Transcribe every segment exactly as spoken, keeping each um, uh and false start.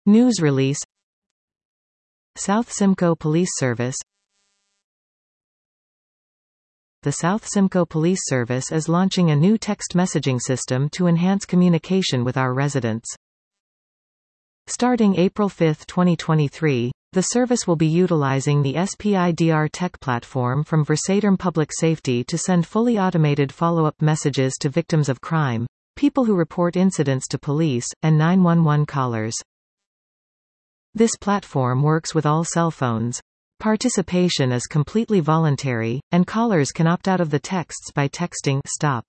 News release. South Simcoe Police Service. The South Simcoe Police Service is launching a new text messaging system to enhance communication with our residents. Starting April fifth twenty twenty-three, the service will be utilizing the S P I D R tech platform from Versaterm Public Safety to send fully automated follow-up messages to victims of crime, people who report incidents to police, and nine one one callers. This platform works with all cell phones. Participation is completely voluntary, and callers can opt out of the texts by texting "Stop."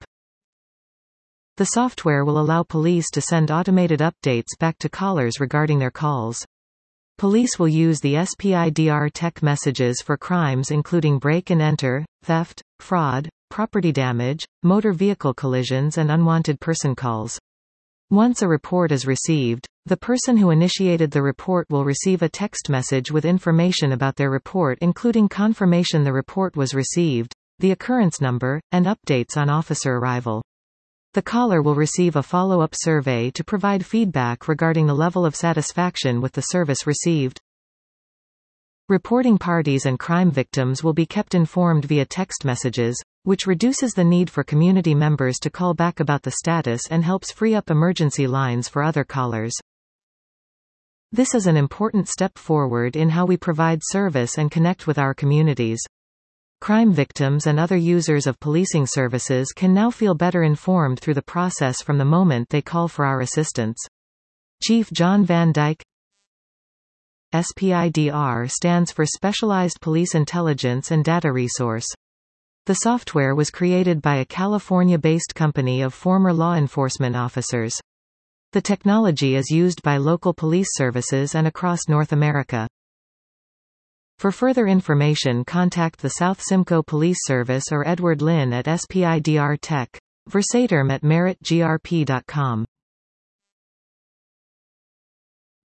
The software will allow police to send automated updates back to callers regarding their calls. Police will use the S P I D R tech messages for crimes including break and enter, theft, fraud, property damage, motor vehicle collisions and unwanted person calls. Once a report is received, the person who initiated the report will receive a text message with information about their report including confirmation the report was received, the occurrence number, and updates on officer arrival. The caller will receive a follow-up survey to provide feedback regarding the level of satisfaction with the service received. Reporting parties and crime victims will be kept informed via text messages, which reduces the need for community members to call back about the status and helps free up emergency lines for other callers. This is an important step forward in how we provide service and connect with our communities. Crime victims and other users of policing services can now feel better informed through the process from the moment they call for our assistance. Chief John Van Dyke. S P I D R stands for Specialized Police Intelligence and Data Resource. The software was created by a California-based company of former law enforcement officers. The technology is used by local police services and across North America. For further information, contact the South Simcoe Police Service or Edward Lynn at S P I D R Tech, Versaterm at merit G R P dot com.